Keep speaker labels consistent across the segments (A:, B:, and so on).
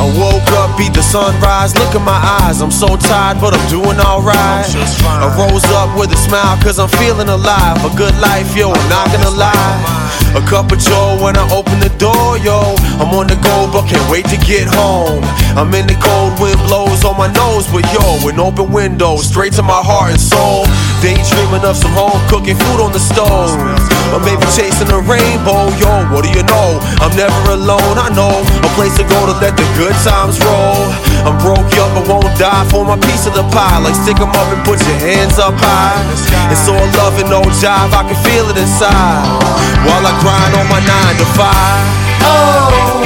A: I woke up, beat the sunrise, look in my eyes. I'm so tired, but I'm doing alright. I rose up with a smile, cause I'm feeling alive. A good life, yo, I'm not gonna lie. A cup of joe when I open the door, yo. I'm on the go, but can't wait to get home. I'm in the cold, wind blows on my nose, but yo, an open window, straight to my heart and soul. Daydreaming of some home cooking food on the stove, or maybe chasing a rainbow, yo, what do you know? I'm never alone, I know a place to go to let the good times roll. I'm broke, yo, but won't die for my piece of the pie. Like stick 'em up and put your hands up high. It's all love and no jive, I can feel it inside, while I grind on my 9 to 5.
B: Oh,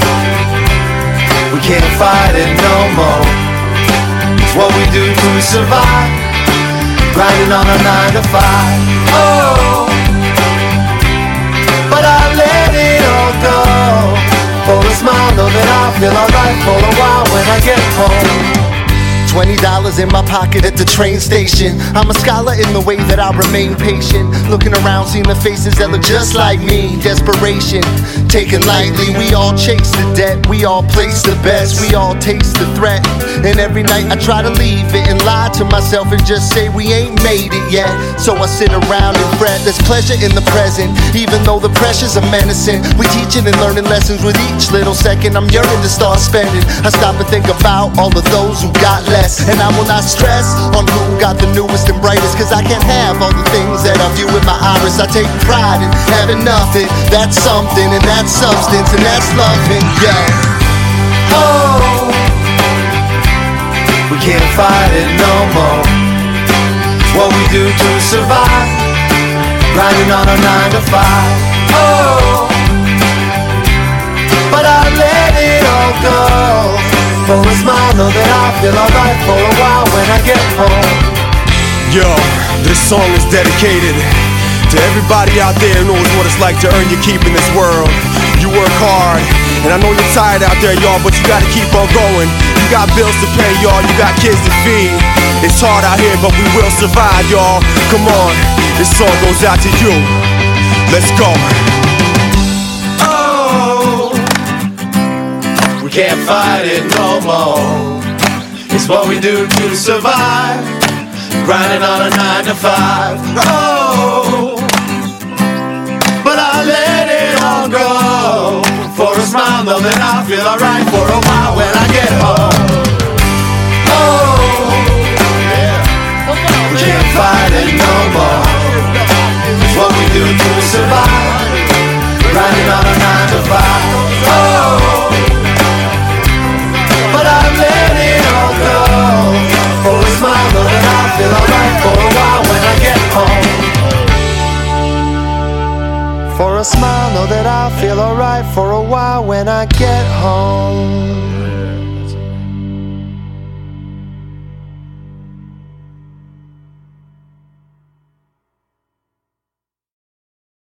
B: we can't fight it no more. It's what we do to survive, grinding on a 9 to 5. Oh, but I let it all go for a smile, know that I feel alright for a while when I get home. $20 in my pocket at the train station. I'm a scholar in the way that I remain patient, looking around, seeing the faces that look just like me. Desperation, taken lightly. We all chase the debt, we all place the bets, we all taste the threat. And every night I try to leave it and lie to myself and just say we ain't made it yet. So I sit around and fret. There's pleasure in the present, even though the pressures are menacing. We teaching and learning lessons with each little second. I'm yearning to start spending. I stop and think about all of those who got less. And I will not stress on who got the newest and brightest, cause I can't have all the things that I view with my iris. I take pride in having nothing. That's something, and that's substance, and that's loving, yeah. Oh, we can't fight it no more. It's what we do to survive, grinding on a 9 to 5. Oh, but I let it all go for a smile, know that I feel alright for a while when I get home.
A: Yo, this song is dedicated to everybody out there who knows what it's like to earn your keep in this world. You work hard, and I know you're tired out there, y'all, but you gotta keep on going. You got bills to pay, y'all, you got kids to feed. It's hard out here, but we will survive, y'all. Come on, this song goes out to you. Let's go.
B: Can't fight it no more. It's what we do to survive, grinding on a 9 to 5. Oh, but I let it all go for a smile, know that I feel alright for a while when I get home. Oh, yeah. We can't fight it no more. It's what we do to survive, grinding on a 9 to 5. Oh, but I let it all go for a smile, know that I feel alright for a while when I get home. For a smile, know that I feel alright for a while when I get home.